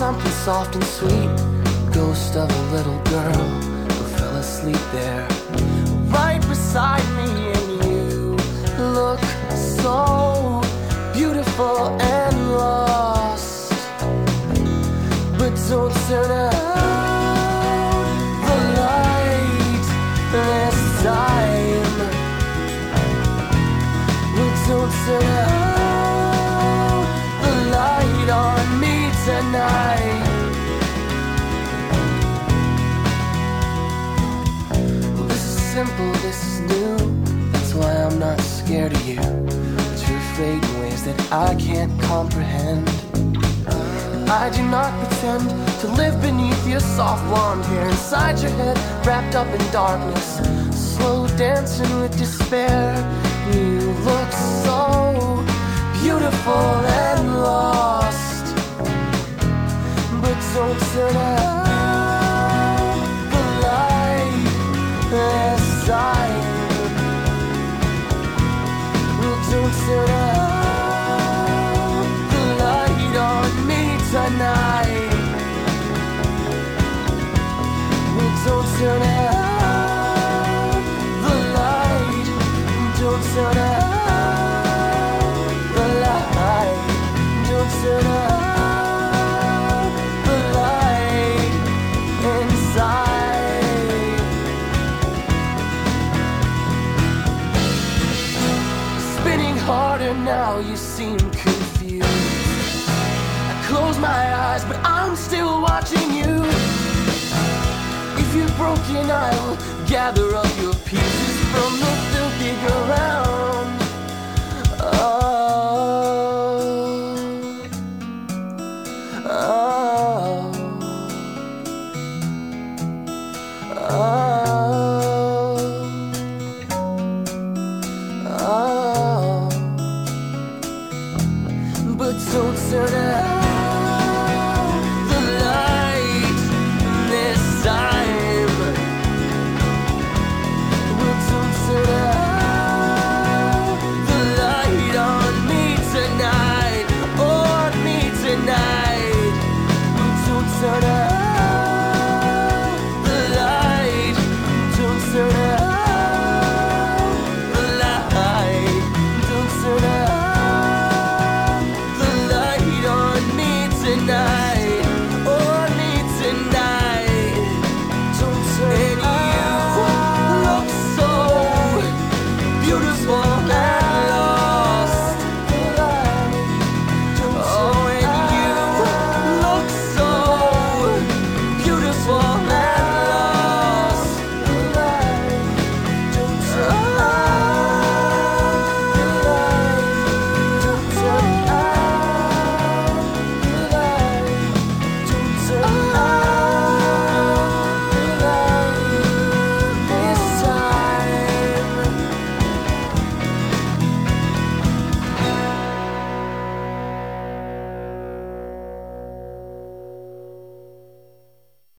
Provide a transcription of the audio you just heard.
something soft and sweet, ghost of a little girl who fell asleep there, right beside me. And you look so beautiful and lost, but don't turn out the light this time. But don't turn out the light on me tonight. Well, this is simple, this is new. That's why I'm not scared of you. But you're afraid in ways that I can't comprehend. I do not pretend to live beneath your soft blonde hair, inside your head, wrapped up in darkness, slow dancing with despair. You look so beautiful and lost, but don't turn out the light this time. Don't turn out the light on me tonight. Don't turn out the light. Don't turn out the light. Don't turn out the light inside. Spinning harder now, you seem confused. I close my eyes, but I'm still watching you. If you're broken, I will gather up your pieces